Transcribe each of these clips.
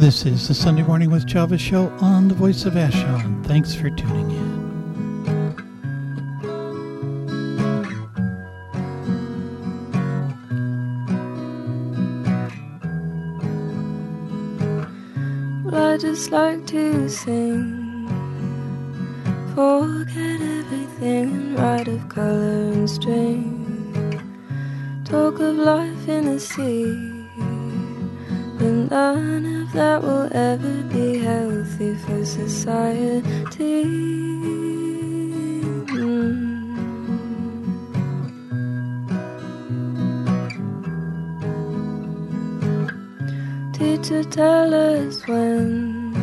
This is the Sunday Morning with Java show on the Voice of Vashon. Thanks for tuning in. Well, I just like to sing, forget everything and write of color and string, talk of life in the sea, but none of that will ever be healthy for society. Teacher, tell us when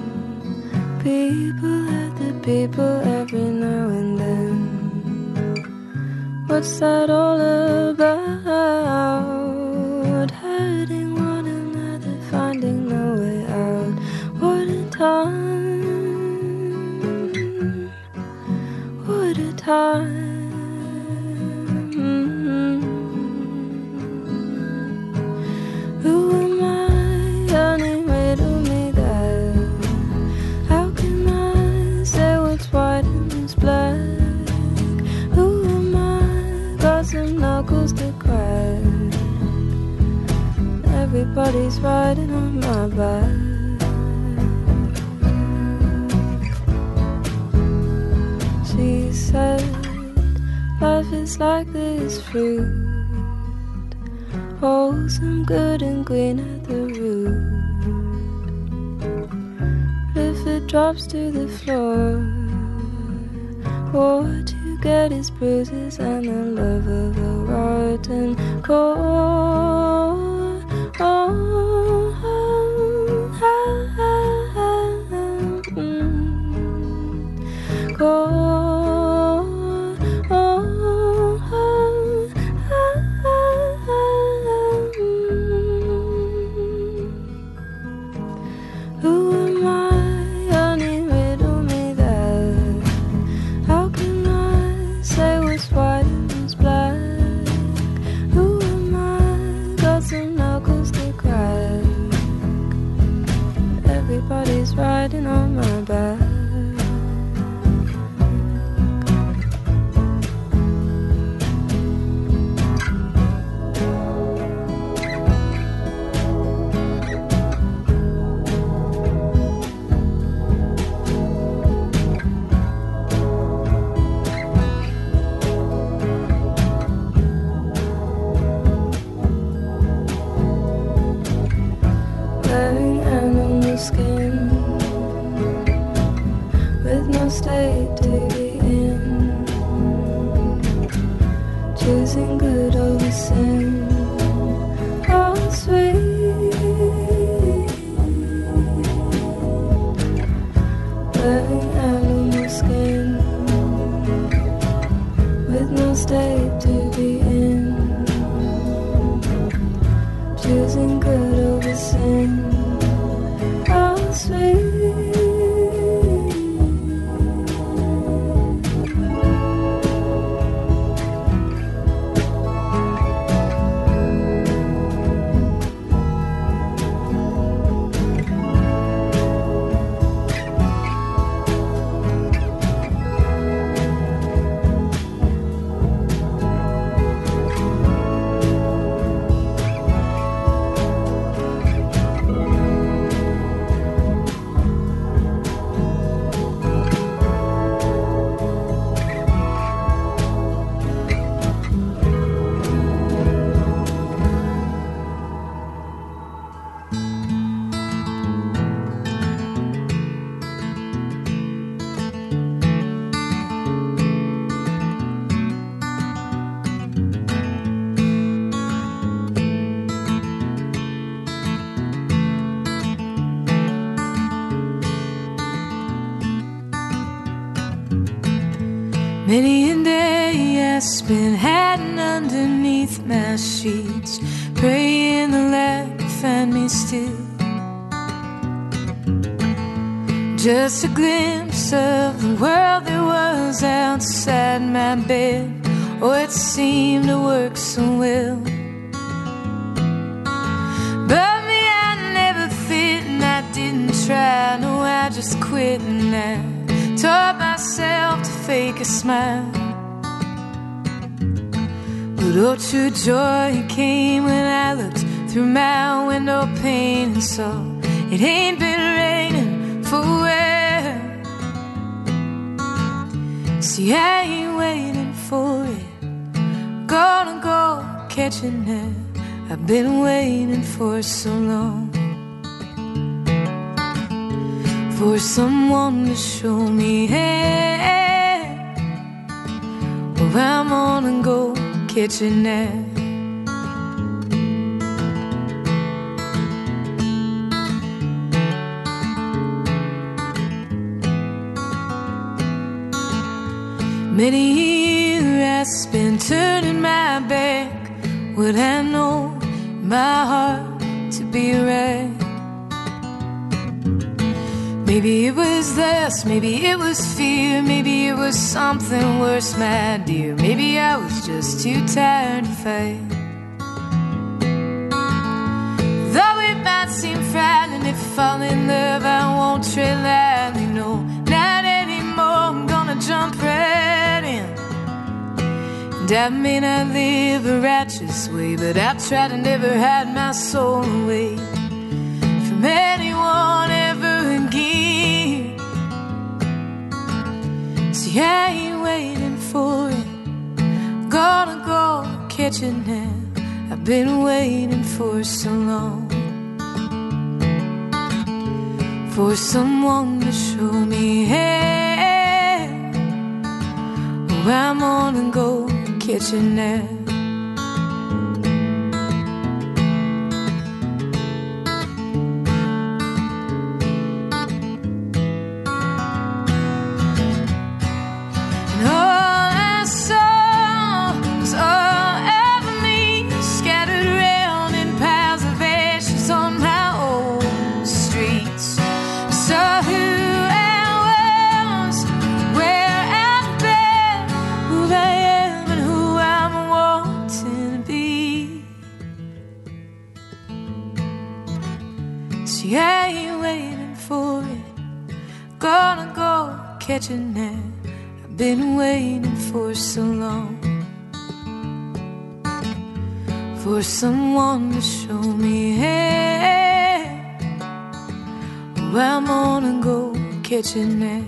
people hurt the people every now and then. What's that all about? Hurting one another, finding no way out. What a time, what a time. Who am I? Anyway, to me that. How can I say what's white and what's black? Who am I? Got some knuckles to crack. Everybody's riding on my back. She said, life is like this fruit, wholesome, good and green at the root. But if it drops to the floor, what you get is bruises and the love of a rotten core. Who am I? Anyway, to me that. How can I say what's white and what's black? Who am I? Got some knuckles to crack. Everybody's riding on my back. Wearing animal skin with no state to be in, choosing good over sin. Oh, sweet. Wearing animal skin with no state to be in, choosing good over sin. Oh, sweet. Many a day I spent hiding underneath my sheets, praying the light would find me still. Just a glimpse of the world there was outside my bed. Oh, it seemed to work so well. But me, I never fit, and I just quit and I taught myself to fake a smile. But oh, true joy came when I looked through my window pane and saw it ain't been raining for a while. See, I ain't waiting for it, gonna go catching it. I've been waiting for so long, for someone to show me, hey, well, I'm gonna go catching it. Many years I spent turning my back, what I know in my heart to be right. Maybe it was this, maybe it was fear, maybe it was something worse, my dear. Maybe I was just too tired to fight. Though it might seem frightening, if I fall in love, I won't tread lightly, no, not anymore. I'm gonna jump right in. And I may not live a righteous way, but I've tried to never hide my soul away from anyone ever again. See, I ain't waiting for it, gonna go catching it. I've been waiting for so long, for someone to show me, hey, oh, I'm gonna go catching it. I ain't waiting for it, gonna go catching it. I've been waiting for so long, for someone to show me, hey, oh, I'm gonna go catching it.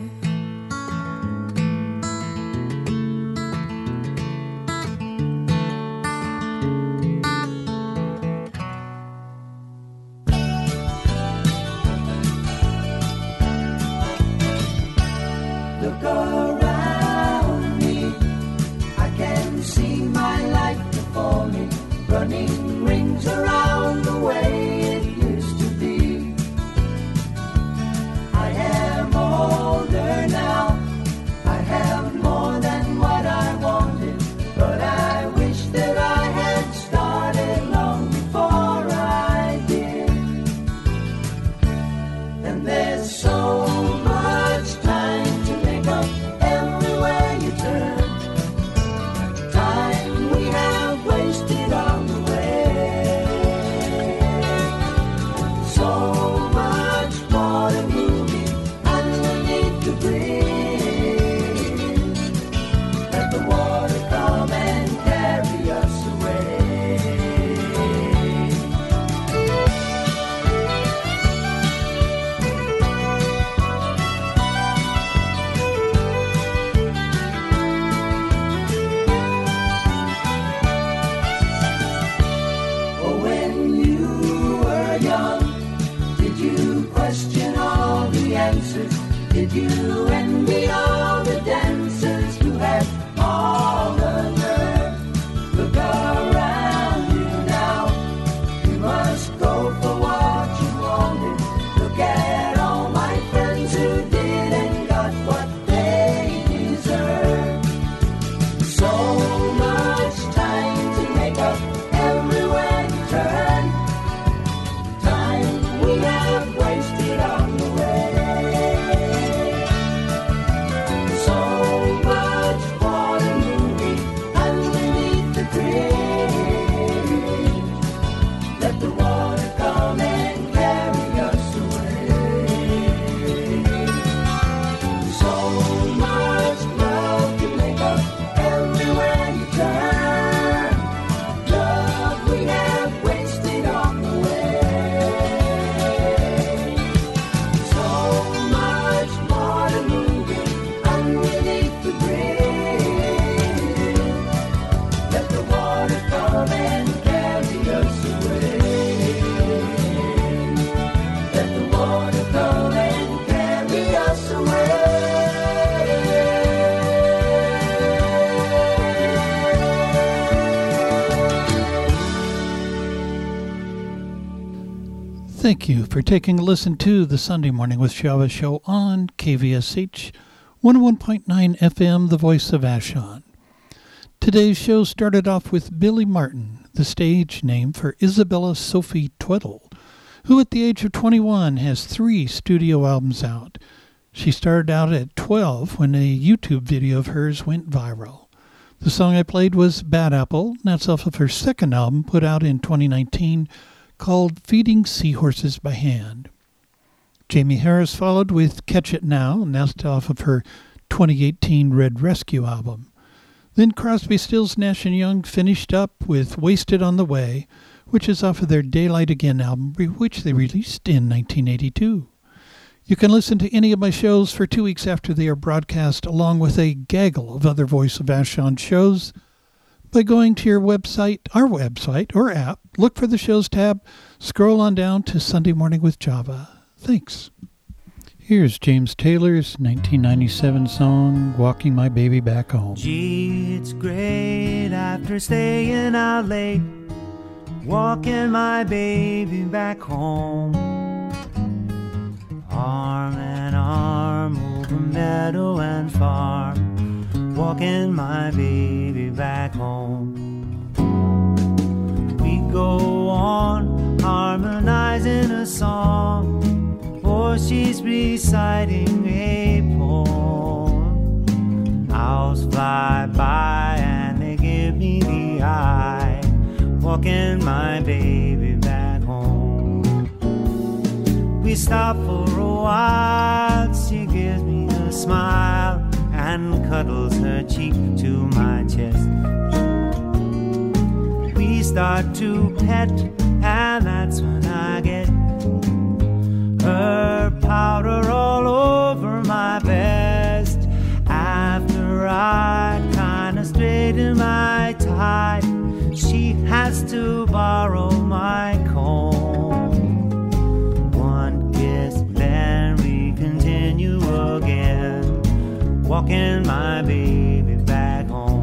Did you envy all the dancers who had all the nerve? Look around you now, you must go for what you wanted. Look at all my friends who didn't got what they deserve. So much time to make up everywhere you turn. Time we have wasted on the way. Thank you for taking a listen to the Sunday Morning with Java show on KVSH 101.9 FM, the voice of Vashon. Today's show started off with Billy Martin, the stage name for Isabella Sophie Tweddle, who at the age of 21 has 3 studio albums out. She started out at 12 when a YouTube video of hers went viral. The song I played was Bad Apple, and that's off of her second album put out in 2019 called Feeding Seahorses by Hand. Jamie Harris followed with Catch It Now, and that's off of her 2018 Red Rescue album. Then Crosby, Stills, Nash & Young finished up with Wasted on the Way, which is off of their Daylight Again album, which they released in 1982. You can listen to any of my shows for 2 weeks after they are broadcast, along with a gaggle of other Voice of Vashon shows, by going to your website, our website, or app, look for the shows tab, scroll on down to Sunday Morning with Java. Thanks. Here's James Taylor's 1997 song, Walking My Baby Back Home. Gee, it's great after staying out late, walking my baby back home. Arm in arm over meadow and farm, walking my baby back home. We go on harmonizing a song, or she's reciting a poem. Owls fly by and they give me the eye, walking my baby back home. We stop for a while, she gives me a smile and cuddles her cheek to my chest. We start to pet, and that's when I get her powder all over my vest. After I kinda straighten my tie, she has to borrow my comb. One kiss, then we continue again, walking my baby back home.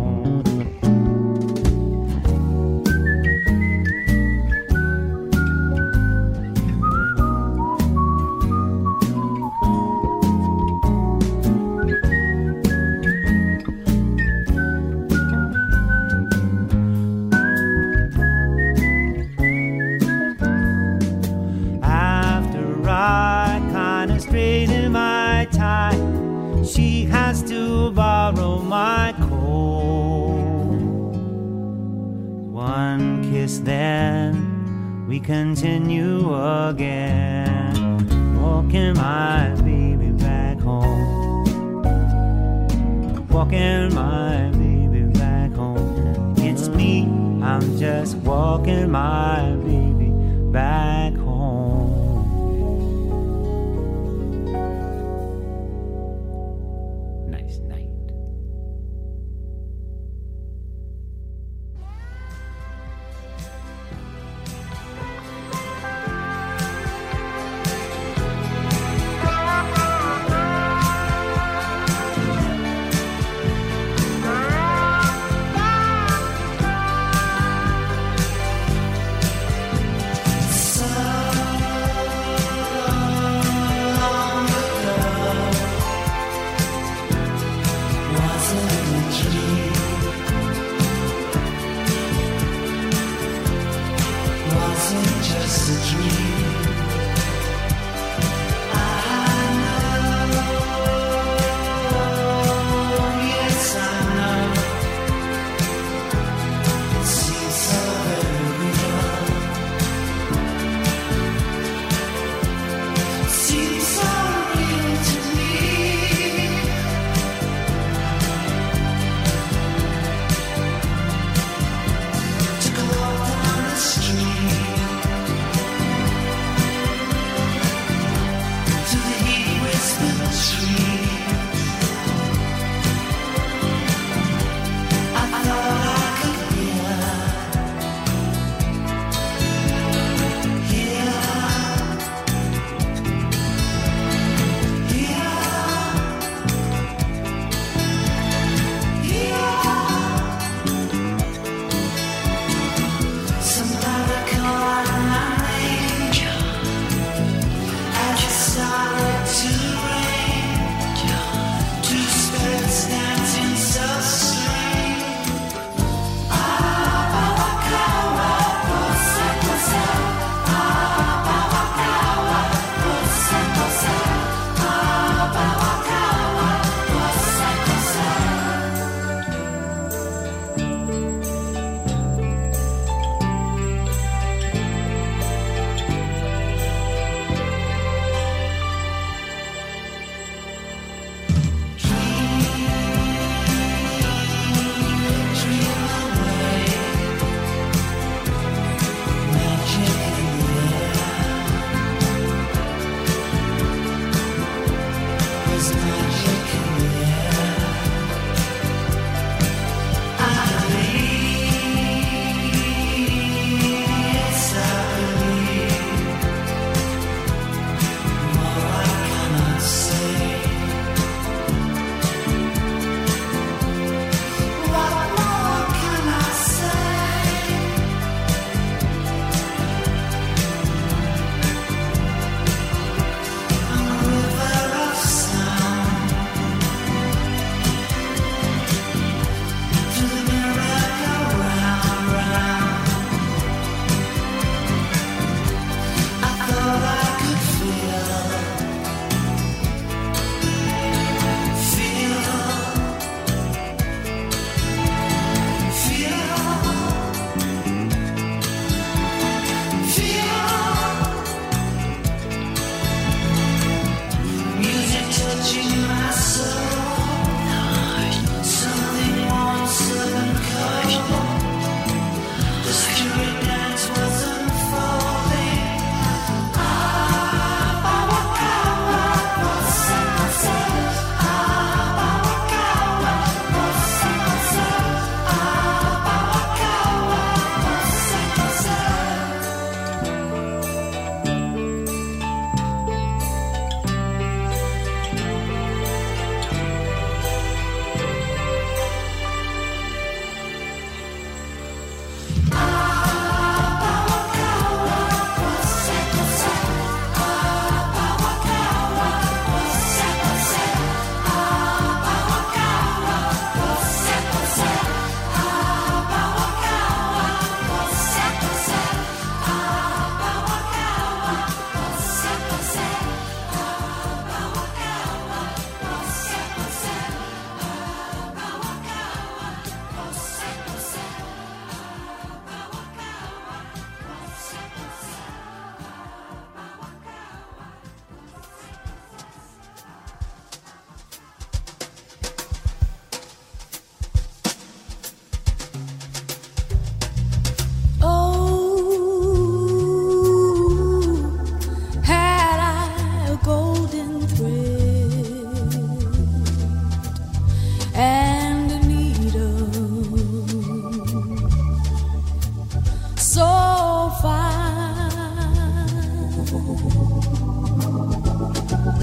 After I kinda straighten my tie, she has to borrow my coat. One kiss, then we continue again, walking my baby back home, walking my baby back home. It's me, I'm just walking my baby back home. Nice night. Street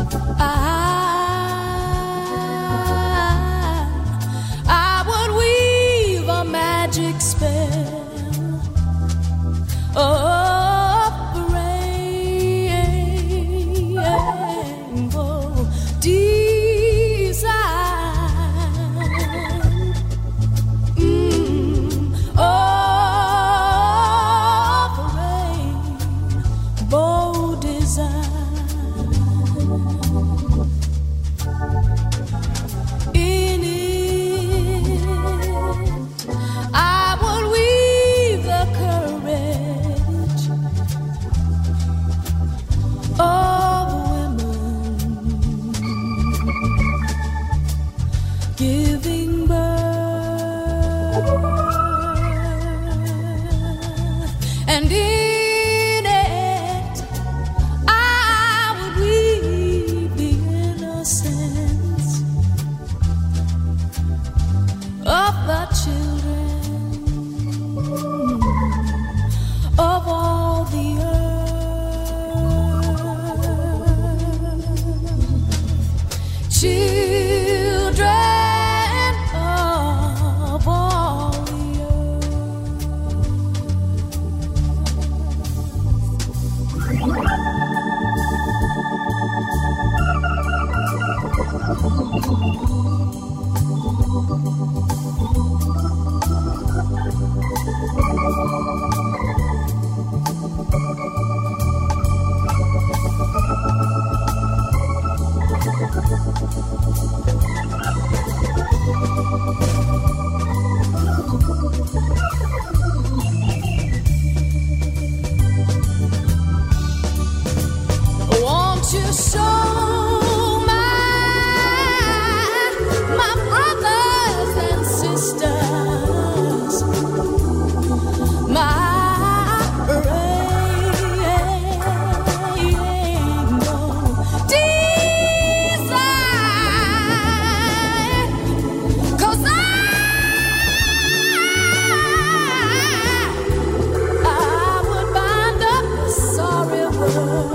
I would weave a magic spell of rainbow design. Of rainbow design. In it, I would weave the courage of women giving birth, and in it I would weave the innocence of the children of all the earth. Children of all the Won't you show my brothers and sisters my rainbow design? 'Cause I would bind up the sorry world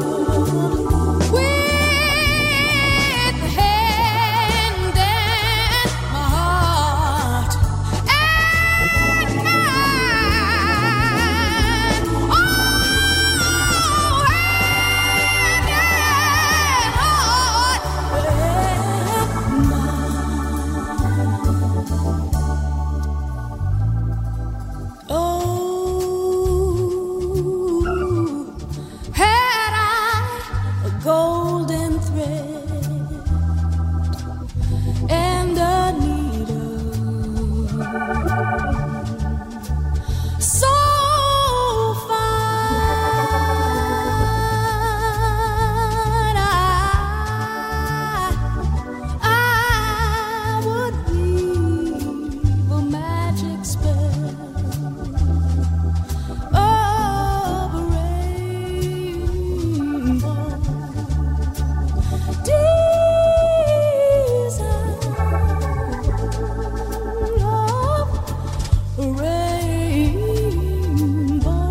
with hand and my heart and mind. Oh, hand and heart and mind. Oh, had I a golden thread and a needle so fine, I would weave a magic spell of rainbow design, of rainbow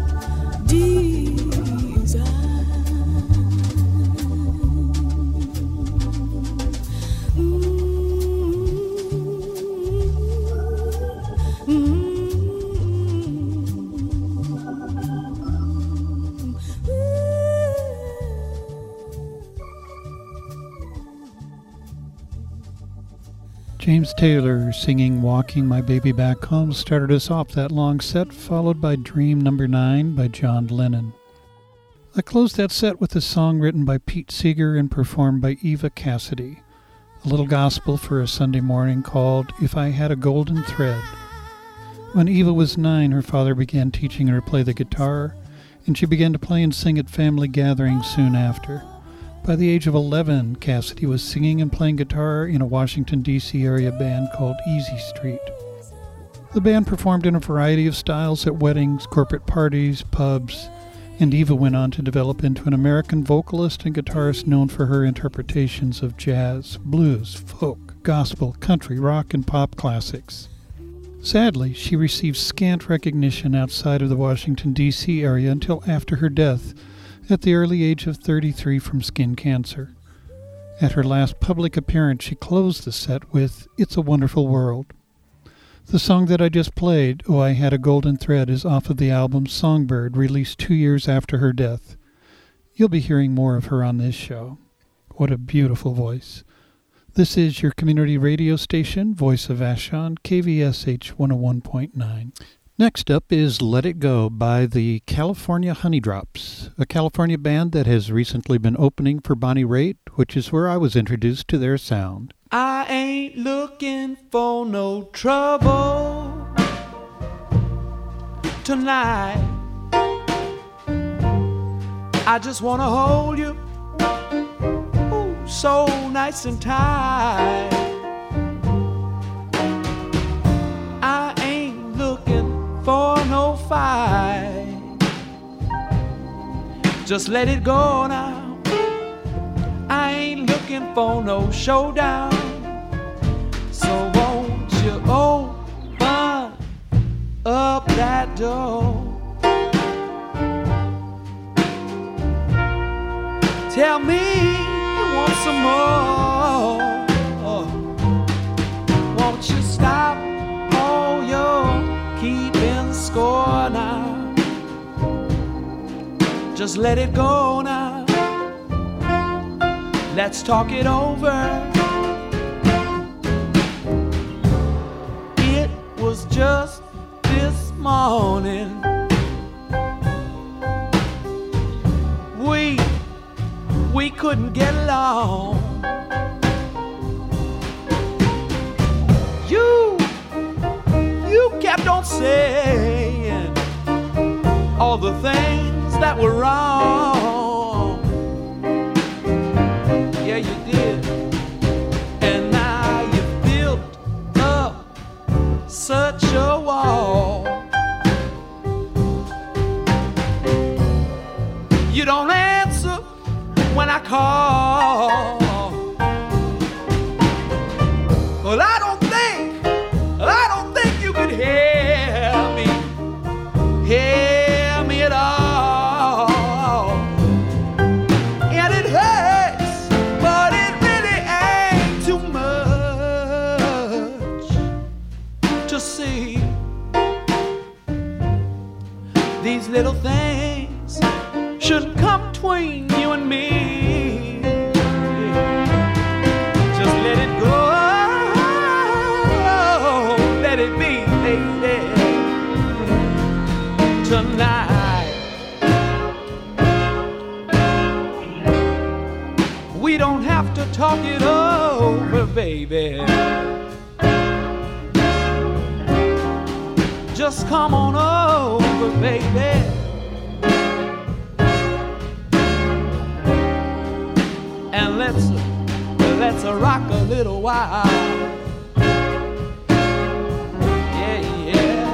James Taylor singing Walking My Baby Back Home started us off that long set, followed by Dream Number 9 by John Lennon. I closed that set with a song written by Pete Seeger and performed by Eva Cassidy, a little gospel for a Sunday morning called If I Had a Golden Thread. When Eva was 9, her father began teaching her to play the guitar, and she began to play and sing at family gatherings soon after. By the age of 11, Cassidy was singing and playing guitar in a Washington, D.C. area band called Easy Street. The band performed in a variety of styles at weddings, corporate parties, pubs, and Eva went on to develop into an American vocalist and guitarist known for her interpretations of jazz, blues, folk, gospel, country, rock, and pop classics. Sadly, she received scant recognition outside of the Washington, D.C. area until after her death, at the early age of 33 from skin cancer. At her last public appearance, she closed the set with It's a Wonderful World. The song that I just played, Oh, I Had a Golden Thread, is off of the album Songbird, released 2 years after her death. You'll be hearing more of her on this show. What a beautiful voice. This is your community radio station, Voice of Vashon, KVSH 101.9. Next up is Let It Go by the California Honeydrops, a California band that has recently been opening for Bonnie Raitt, which is where I was introduced to their sound. I ain't looking for no trouble tonight. I just wanna hold you, ooh, so nice and tight. I ain't looking for no fight. Just let it go now. I ain't looking for no showdown. So won't you open up that door? Tell me you want some more. Won't you stop all your keeping score now? Just let it go now. Let's talk it over. It was just this morning. We couldn't get along. You kept on saying all the things that were wrong. Yeah, you did. And now you built up such a wall. You don't answer when I call. Well, I don't think you could hear me at all. And it hurts, but it really ain't too much to see these little things shouldn't come between you and me. Just let it go, let it be, baby, tonight. We don't have to talk it over, baby. Just come on over, baby. And let's rock a little while. Yeah, yeah.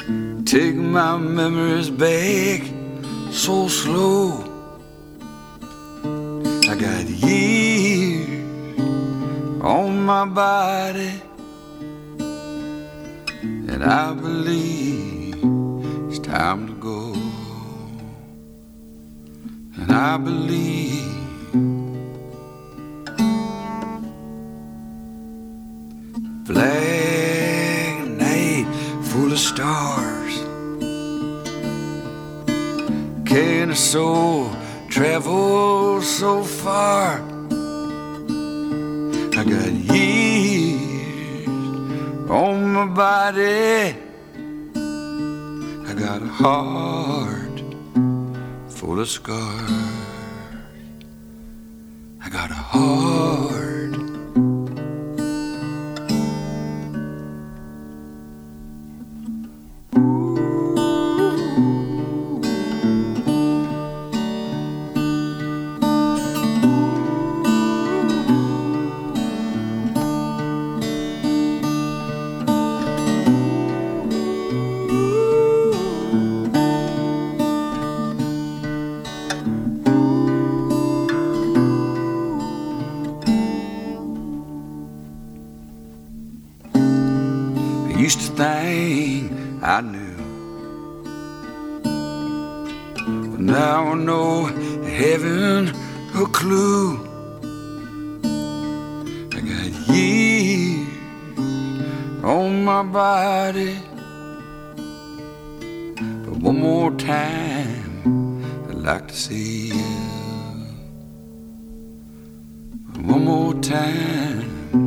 Take my memories back so slow. I got years on my body, and I believe it's time to go. And I believe black night full of stars. Can a soul travel so far? I got years on my body. I got a heart full of scars. I got a heart. Used to think I knew, but now I know I haven't a clue. I got years on my body, but one more time I'd like to see you. One more time.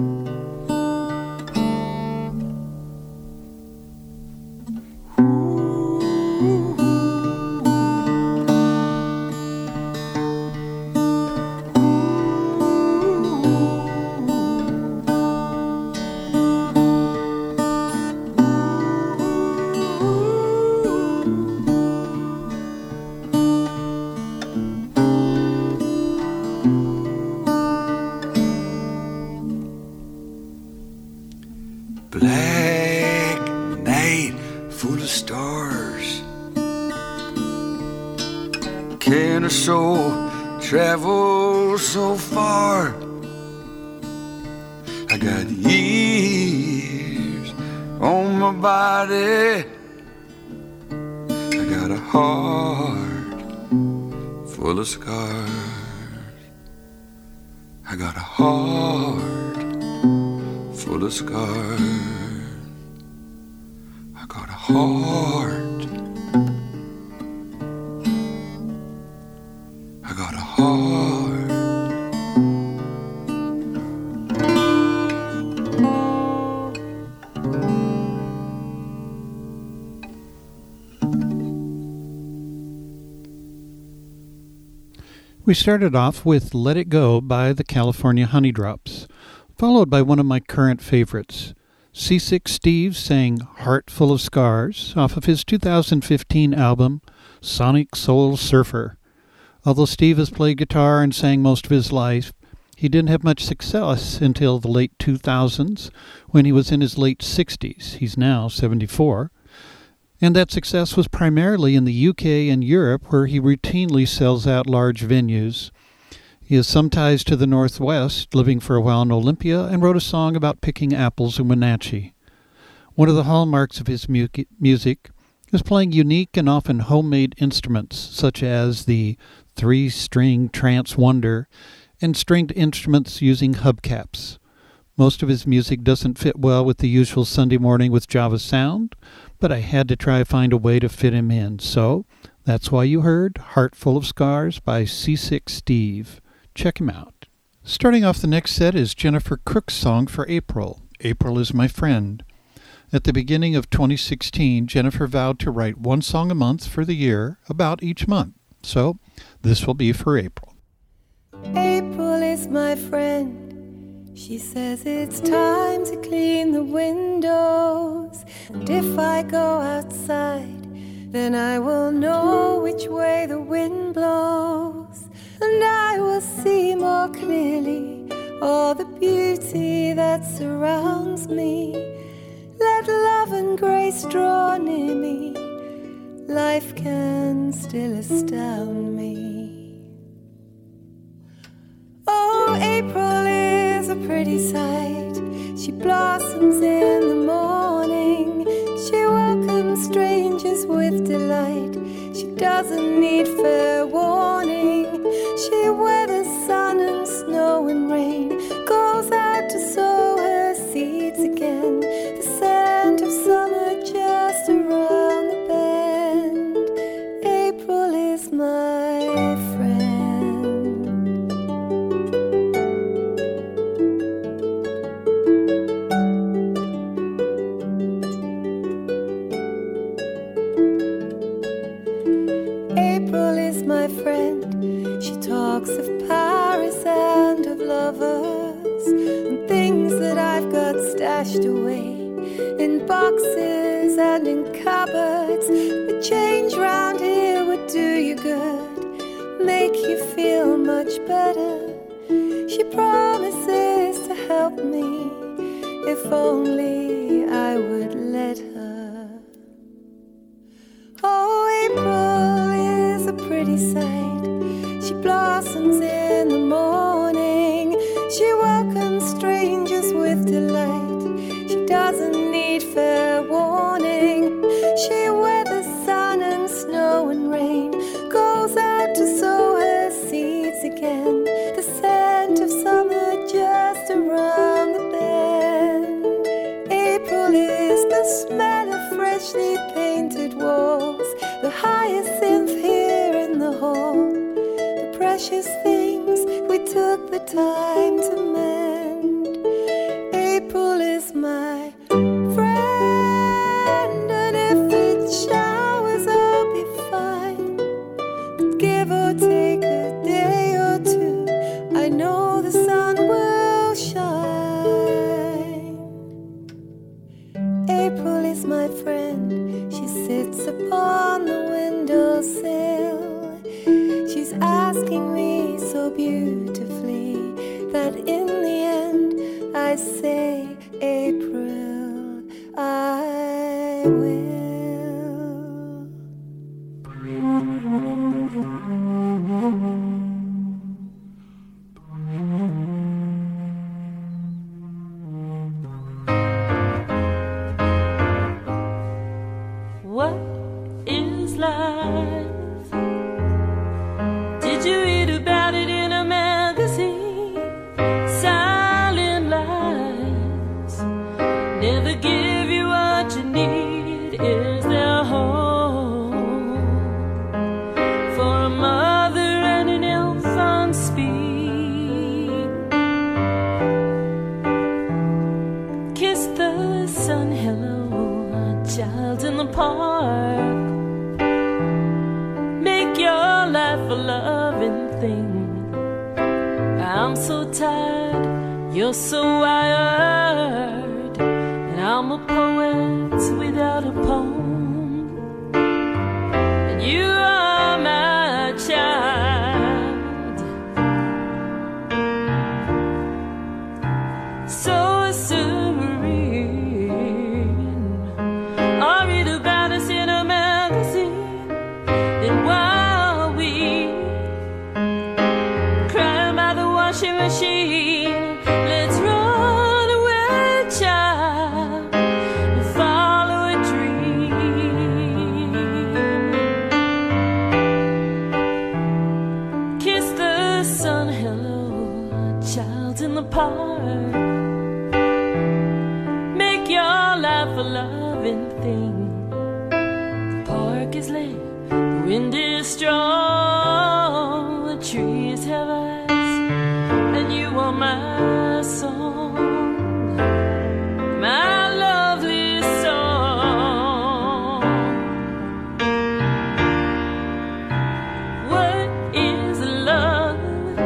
Black night full of stars. Can a soul travel so far? I got years on my body. I got a heart full of scars. I got a heart full of scars. I got a heart. I got a heart. We started off with Let It Go by the California Honeydrops, followed by one of my current favorites. Seasick Steve sang Heart Full of Scars off of his 2015 album, Sonic Soul Surfer. Although Steve has played guitar and sang most of his life, he didn't have much success until the late 2000s when he was in his late 60s. He's now 74. And that success was primarily in the UK and Europe, where he routinely sells out large venues. He has some ties to the Northwest, living for a while in Olympia, and wrote a song about picking apples in Wenatchee. One of the hallmarks of his music is playing unique and often homemade instruments, such as the 3-string trance wonder and stringed instruments using hubcaps. Most of his music doesn't fit well with the usual Sunday morning with Java sound, but I had to try to find a way to fit him in. So that's why you heard Heart Full of Scars by Seasick Steve. Check him out. Starting off the next set is Jennifer Crook's song for April. April is My Friend. At the beginning of 2016, Jennifer vowed to write one song a month for the year, about each month. So this will be for April. April is my friend. She says it's time to clean the windows. And if I go outside, then I will know which way the wind blows. And I will see more clearly all the beauty that surrounds me. Let with love and grace draw near me, life can still astound me. Oh, April is a pretty sight. She blossoms in the morning. She welcomes strangers with delight. She doesn't need fair warning. She weathers sun and snow and rain, goes out to sow her seeds again. The scent of summer just around the bend. April is my friend. April is my friend. She talks of Paris and of lovers and things that I've got stashed away in boxes and in cupboards. The change round here would do you good, make you feel much better. She promises to help me if only I would let her. Oh, April is a pretty sight. She blossoms in the morning. She welcomes strangers with delight. She doesn't need fair warning. She weathers sun and snow and rain, goes out to sow her seeds again. The scent of summer just around the bend. April is the smell of freshly painted walls, the hyacinth here in the hall, the precious things we took the time to mend. April is my friend, and if it showers I'll be fine. But give or take a day or two, I know the sun will shine. April is my friend. She sits upon the windowsill. She's asking me so beautifully that in the end I say, April, I will. What is life? Did you read about it in a magazine? Silent lies never give you what you need. Is there hope for a mother and an elf on speed? Kiss the sun hello, child in the park. Make your life a loving thing. I'm so tired, you're so wired, and I'm a poet without a poem, and you are my child. So serene, I'll read about us in a magazine. Then while we cry by the washing machine, let's run away, child, and follow a dream. Kiss the sun hello, child in the park. Make your life a loving thing. The park is late, the wind is strong, the trees have eyes, and you are my song, my lovely song. What is love?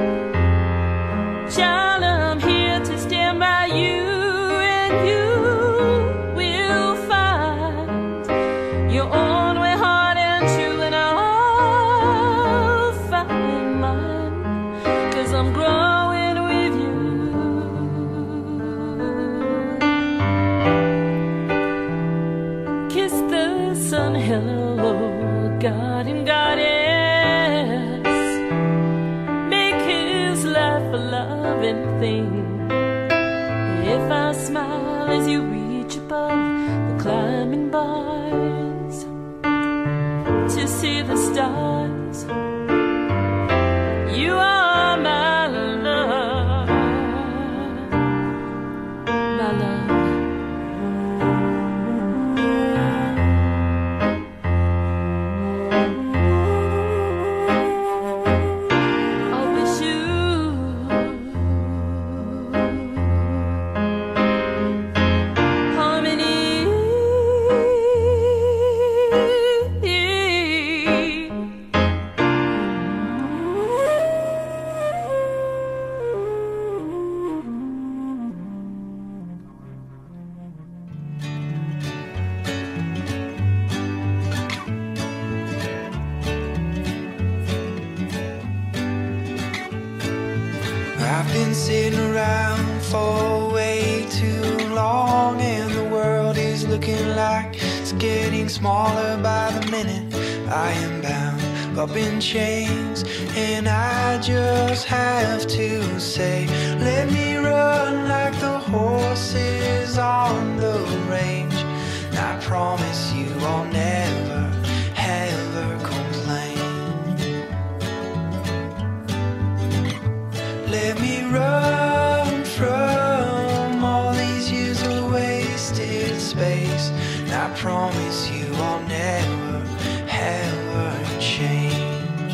Child, I'm here to stand by you, and you will find your own way hard and true, and I'll find mine, 'cause I'm growing with you. listen, hello, guardian, goddess. Make his life a loving thing. If I smile as you reach above the climbing bars to see the stars, you are my love, my love. I wish you harmony. I've been sitting around for way too long, and the world is looking like it's getting smaller by the minute. I am bound up in chains, and I just have to say, let me run like the horses on the range. And I promise you I'll never, ever complain. Let me run from all these years of wasted space. And I promise you I'll never, ever change.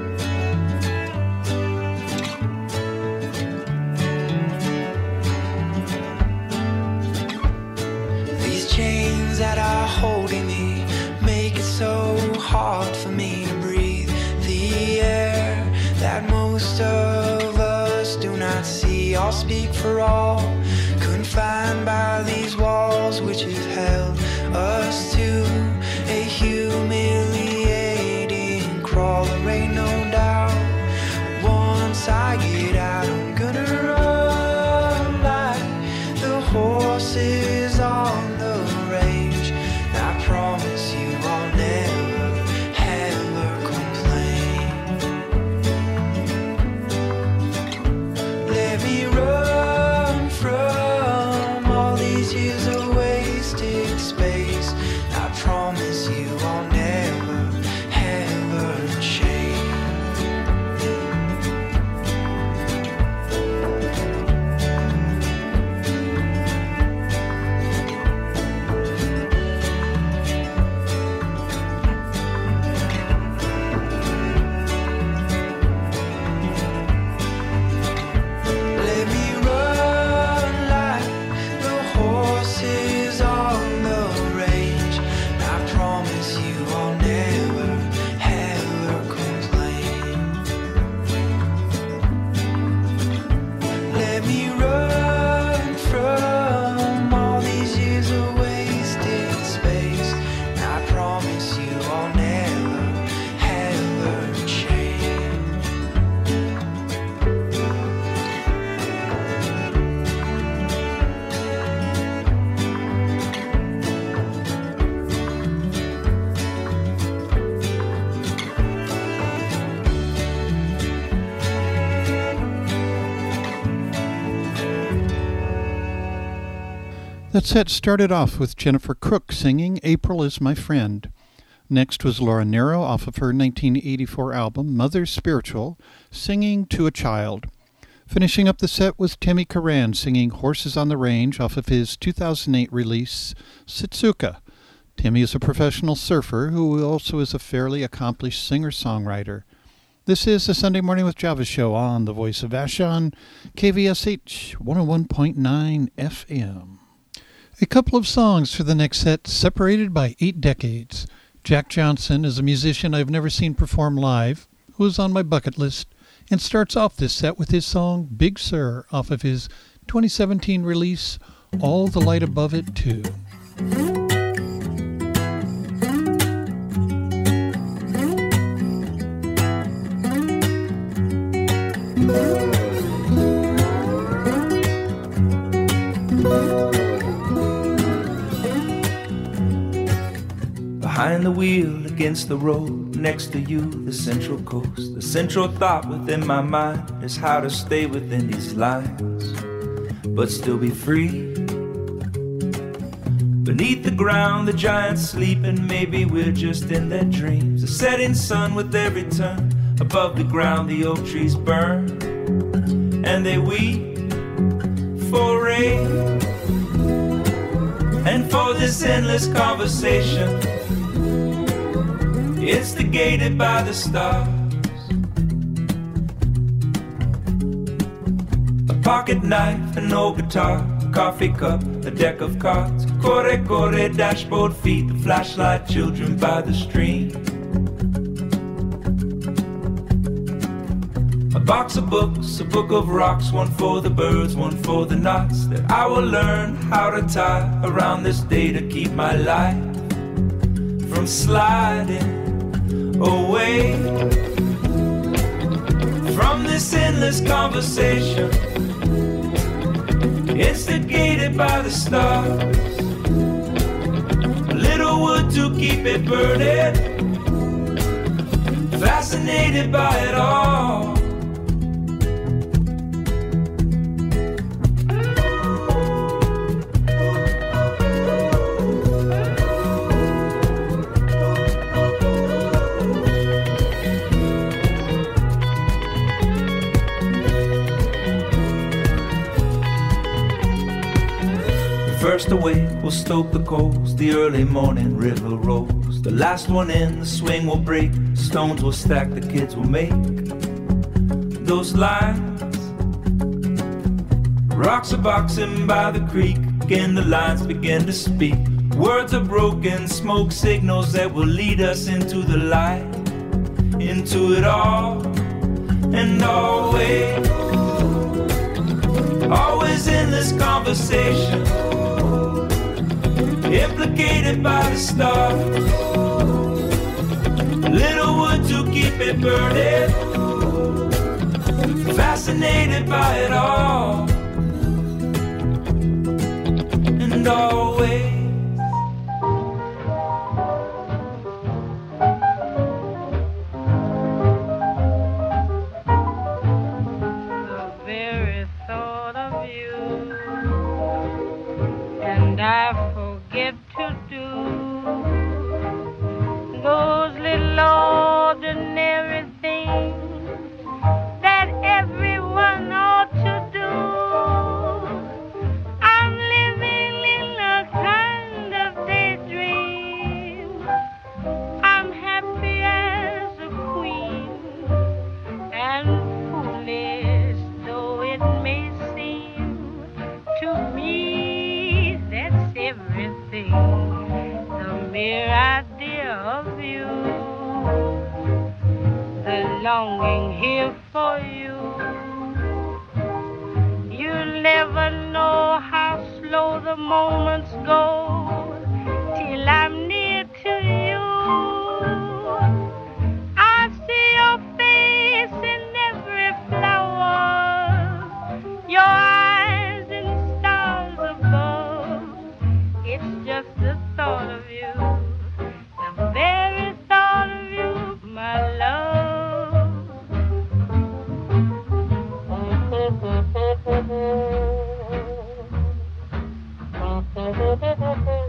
These chains that are holding me make it so hard for me to breathe the air that most of us do not see or speak for all, confined by these walls which have held us to a humiliating crawl. There ain't no doubt once I get out I'm gonna run like the horses on the range. And I promise you I'll never, ever complain. Let me run from all these years of wasted space. I promise you I'll never, ever change. Let me run like the horses on the range. I promise you I'll never, ever complain. Let me run from all these years of wasted space. I promise you I'll never, ever change. That set started off with Jennifer Crook singing April Is My Friend. Next was Laura Nyro off of her 1984 album Mother's Spiritual, singing To a Child. Finishing up the set was Timmy Karan singing Horses on the Range off of his 2008 release Sitsuka. Timmy is a professional surfer who also is a fairly accomplished singer-songwriter. This is the Sunday Morning with Java show on the Voice of Vashon, KVSH 101.9 FM. A couple of songs for the next set, separated by 8 decades. Jack Johnson is a musician I've never seen perform live, who is on my bucket list, and starts off this set with his song Big Sur off of his 2017 release All the Light Above It Too. Behind the wheel, against the road, next to you, the central coast. The central thought within my mind is how to stay within these lines, but still be free. Beneath the ground, the giants sleep, and maybe we're just in their dreams. The setting sun with every turn. Above the ground, the oak trees burn, and they weep for rain and for this endless conversation, instigated by the stars. A pocket knife, an old guitar, a coffee cup, a deck of cards, corre, corre, dashboard feet, the flashlight, children by the stream. A box of books, a book of rocks, one for the birds, one for the knots, that I will learn how to tie around this day to keep my life from sliding away from this endless conversation, instigated by the stars. A little wood to keep it burning, fascinated by it all. First away, we'll stoke the coals, the early morning river rolls. The last one in, the swing will break, stones will stack, the kids will make those lines. Rocks are boxing by the creek, again the lines begin to speak. Words are broken, smoke signals that will lead us into the light, into it all and always. Always in this conversation, implicated by the stars. Little wood to keep it burning, fascinated by it all and always. Longing here for you. You'll never know how slow the moments go till I'm near to you. I see your face in every flower, your eyes in stars above. It's just the thought of you, the very thought of you, my love. Thank you.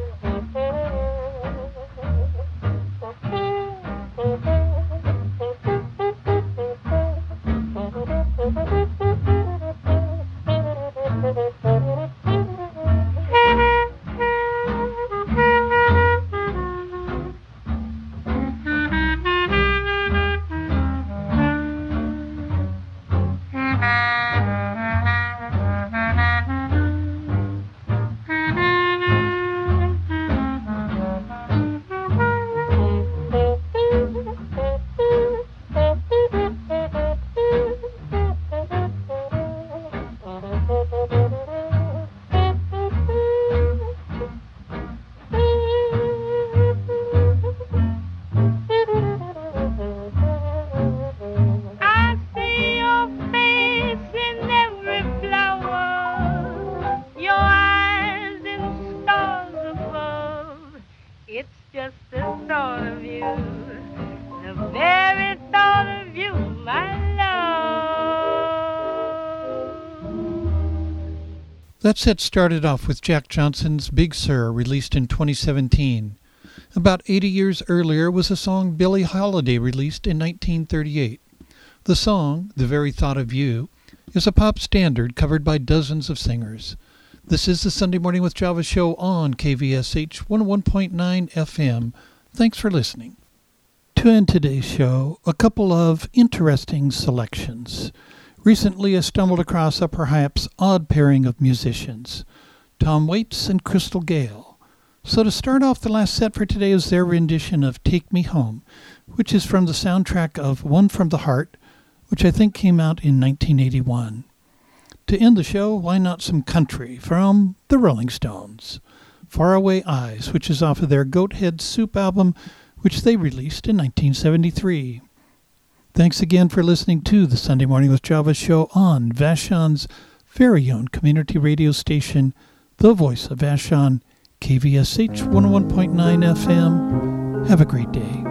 That set started off with Jack Johnson's Big Sur, released in 2017. About 80 years earlier was a song Billie Holiday released in 1938. The song, The Very Thought of You, is a pop standard covered by dozens of singers. This is the Sunday Morning with Java show on KVSH 101.9 FM. Thanks for listening. To end today's show, a couple of interesting selections. Recently I stumbled across a perhaps odd pairing of musicians, Tom Waits and Crystal Gayle. So to start off, the last set for today is their rendition of Take Me Home, which is from the soundtrack of One from the Heart, which I think came out in 1981. To end the show, why not some country from the Rolling Stones? Faraway Eyes, which is off of their Goathead Soup album, which they released in 1973. Thanks again for listening to the Sunday Morning with Java show on Vashon's very own community radio station, The Voice of Vashon, KVSH 101.9 FM. Have a great day.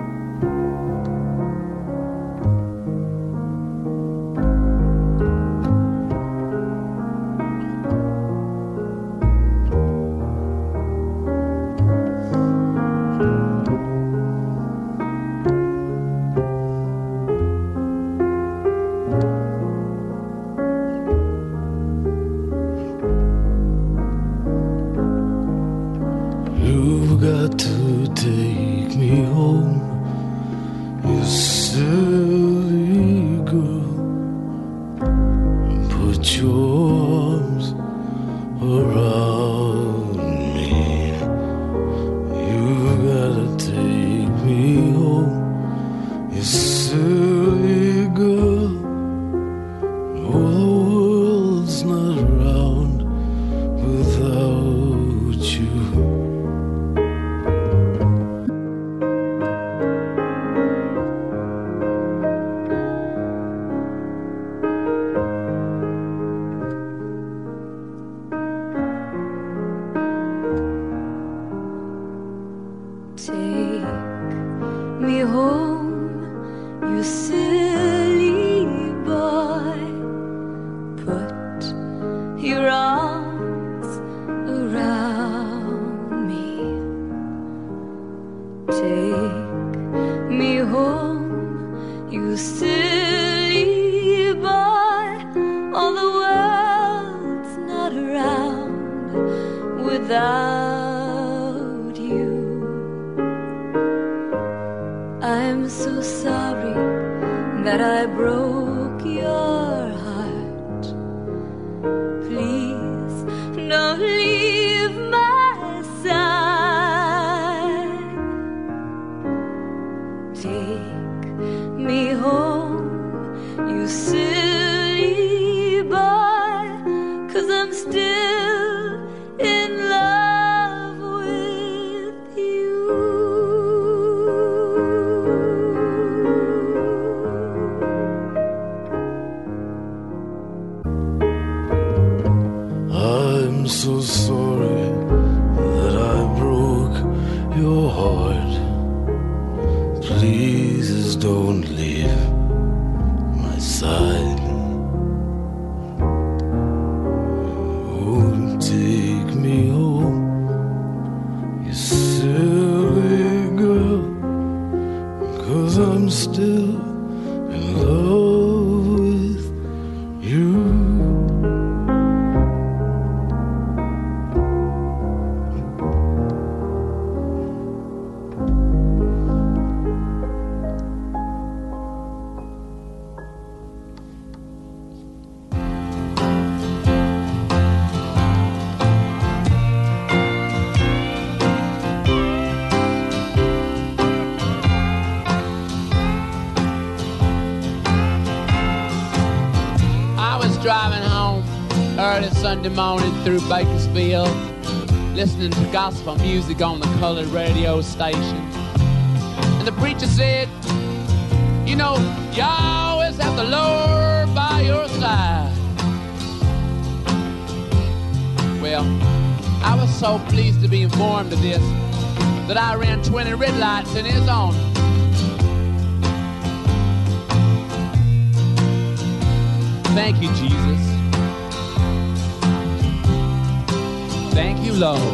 Sunday morning through Bakersfield, listening to gospel music on the colored radio station. And the preacher said, you know, you always have the Lord by your side. Well, I was so pleased to be informed of this that I ran 20 red lights in his honor. Thank you, Jesus. Thank you, Lord.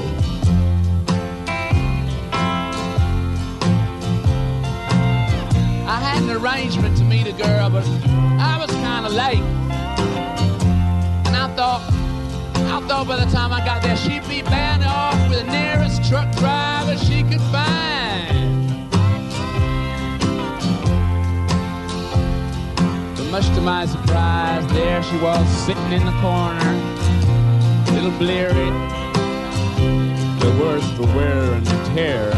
I had an arrangement to meet a girl, but I was kind of late. And I thought by the time I got there, she'd be bound off with the nearest truck driver she could find. But much to my surprise, there she was sitting in the corner, a little bleary, the worse for wear and tear.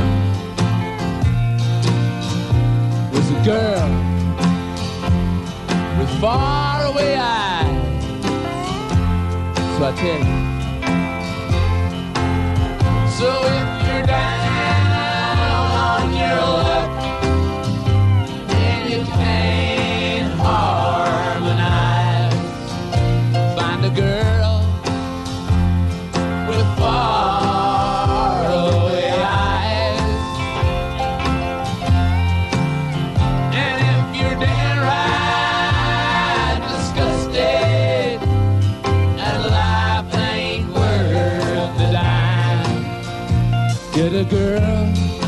Was a girl with faraway eyes. So I tell you. So if you're down on your luck and you can't harmonize, find a girl with faraway eyes. And if you're downright disgusted and life ain't worth the dime, get a girl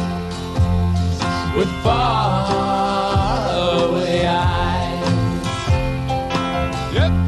with faraway eyes. Yep.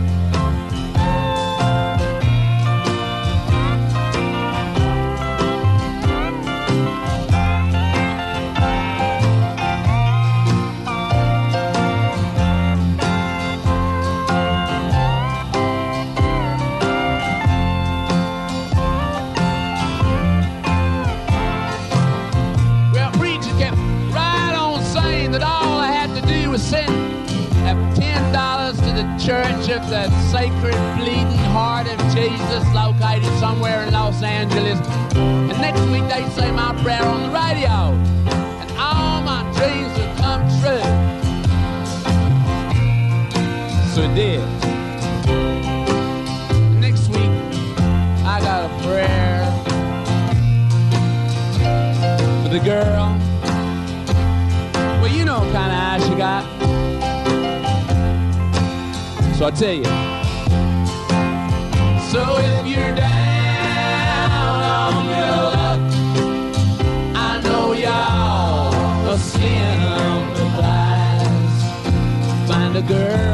Well, preacher kept right on saying that all I had to do was send $10 to the Church of the Sacred Bleeding Heart of Jesus, located somewhere in Los Angeles. And next week they'd say my prayer on the radio, and all my dreams would come true. So it did. Next week I got a prayer for the girl. Well, you know what kind of eyes she got. So I tell you. So if you're down on your luck, I know y'all are seeing the prize. Find a girl